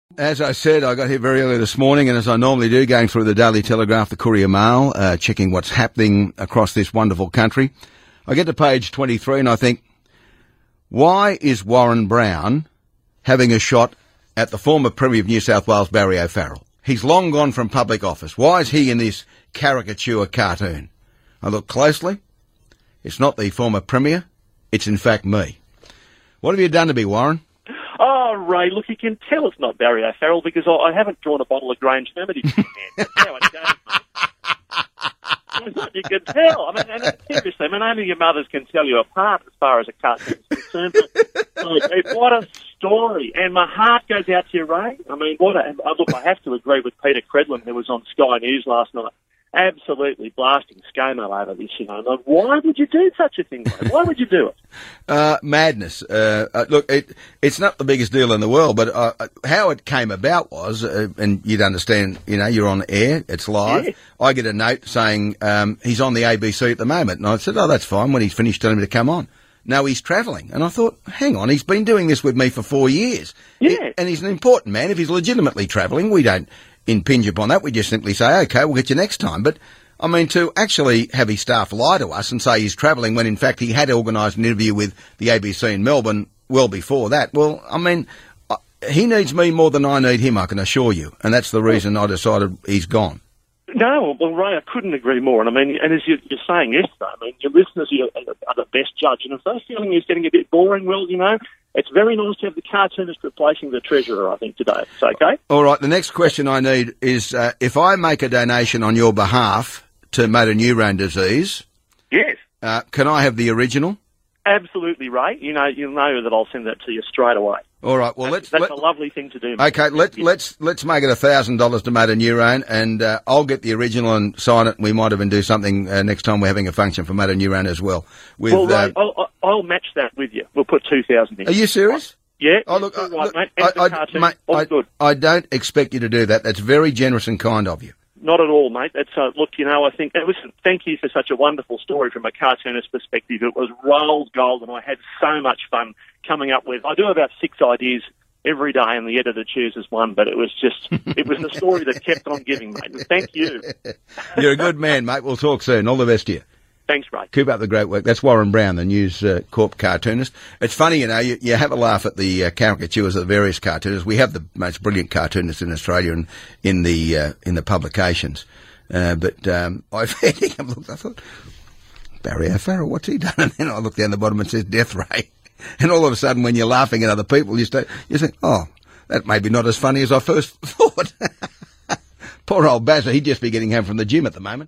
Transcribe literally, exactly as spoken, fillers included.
As I said, I got here very early this morning, and as I normally do, going through the Daily Telegraph, the Courier Mail, uh, checking what's happening across this wonderful country. I get to page twenty-three and I think, why is Warren Brown having a shot at the former Premier of New South Wales, Barry O'Farrell? He's long gone from public office. Why is he in this caricature cartoon? I look closely. It's not the former Premier. It's in fact me. What have you done to me, Warren? Oh, Ray, look, you can tell it's not Barry O'Farrell because I, I haven't drawn a bottle of Grange Hermitage in my hand. That's how it goes. You can tell. I mean, and seriously, I mean, only your mothers can tell you apart as far as a cartoon is concerned. But, like, what a story. And my heart goes out to you, Ray. I mean, what a, look, I have to agree with Peter Credlin, who was on Sky News last night, absolutely blasting ScoMo over this, you know. Like, why would you do such a thing, Ray? Why would you do it? Uh, madness. Uh, uh, look, it, it's not the biggest deal in the world, but uh, how it came about was, uh, and you'd understand, you know, you're on air, it's live. Yeah. I get a note saying um, he's on the A B C at the moment, and I said, oh, that's fine, when he's finished telling me to come on. No, he's travelling. And I thought, hang on, he's been doing this with me for four years. Yeah. It, and he's an important man. If he's legitimately travelling, we don't impinge upon that. We just simply say, OK, we'll get you next time. But, I mean, to actually have his staff lie to us and say he's travelling when, in fact, he had organised an interview with the A B C in Melbourne well before that, well, I mean, he needs me more than I need him, I can assure you. And that's the reason I decided he's gone. No, well, Ray, I couldn't agree more. And I mean, and as you're saying yesterday, I mean, your listeners are, are the best judge. And if they're feeling he's getting a bit boring, well, you know, it's very nice to have the cartoonist replacing the treasurer, I think, today. It's okay. All right, the next question I need is, uh, if I make a donation on your behalf to motor neurone disease, yes, uh, can I have the original? Absolutely, Ray. You know, you'll know that I'll send that to you straight away. All right. Well, that's, let's. That's let, a lovely thing to do. Mate. Okay. Let, let's let's make it a thousand dollars to motor neurone, and uh, I'll get the original and sign it. And we might even do something uh, next time we're having a function for motor neurone as well. With, well, Ray, uh, I'll, I'll match that with you. We'll put two thousand in. Are you serious? Yeah. Oh, look, all uh, right, mate. I, I, cartoon, mate, all I, good. I don't expect you to do that. That's very generous and kind of you. Not at all, mate. It's, uh, look, you know, I think, listen, thank you for such a wonderful story from a cartoonist perspective. It was Roll's gold, and I had so much fun coming up with. I do about six ideas every day, and the editor chooses one, but it was just, it was the story that kept on giving, mate. And thank you. You're a good man, mate. We'll talk soon. All the best to you. Thanks, Ray. Keep up the great work. That's Warren Brown, the News uh, Corp cartoonist. It's funny, you know, you, you have a laugh at the uh, caricatures of the various cartoonists. We have the most brilliant cartoonists in Australia and in the uh, in the publications. Uh, but um, I've had him look, I thought, Barry O'Farrell, what's he done? And then I look down the bottom and it says Death Ray. And all of a sudden, when you're laughing at other people, you start, you think, oh, that may be not as funny as I first thought. Poor old Bazza, he'd just be getting home from the gym at the moment.